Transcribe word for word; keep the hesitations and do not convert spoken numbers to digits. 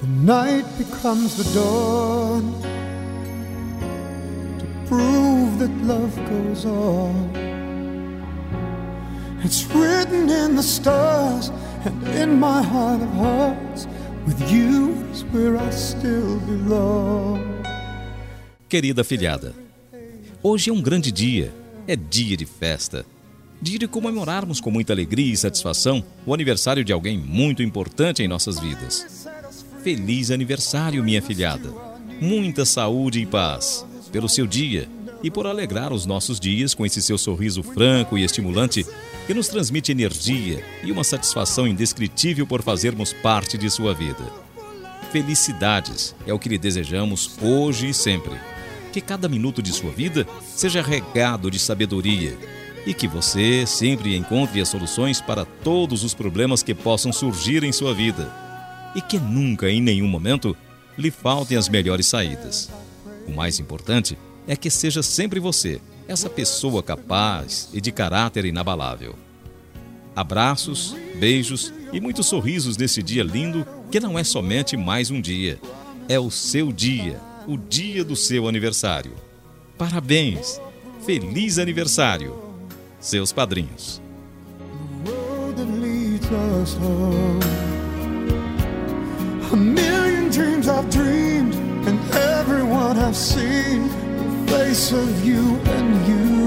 The night becomes the dawn to prove that love goes on. It's written in the stars and in my heart of hearts. With you is where I still belong. Querida filhada, hoje é um grande dia, é dia de festa. Dia de comemorarmos com muita alegria e satisfação o aniversário de alguém muito importante em nossas vidas. Feliz aniversário, minha filhada. Muita saúde e paz pelo seu dia e por alegrar os nossos dias com esse seu sorriso franco e estimulante que nos transmite energia e uma satisfação indescritível por fazermos parte de sua vida. Felicidades é o que lhe desejamos hoje e sempre. Que cada minuto de sua vida seja regado de sabedoria e que você sempre encontre as soluções para todos os problemas que possam surgir em sua vida e que nunca, em nenhum momento, lhe faltem as melhores saídas. O mais importante é que seja sempre você, essa pessoa capaz e de caráter inabalável. Abraços, beijos e muitos sorrisos nesse dia lindo que não é somente mais um dia, é o seu dia, o dia do seu aniversário. Parabéns! Feliz aniversário! Seus padrinhos. A million dreams I've dreamed and everyone I've seen, the face of you and you.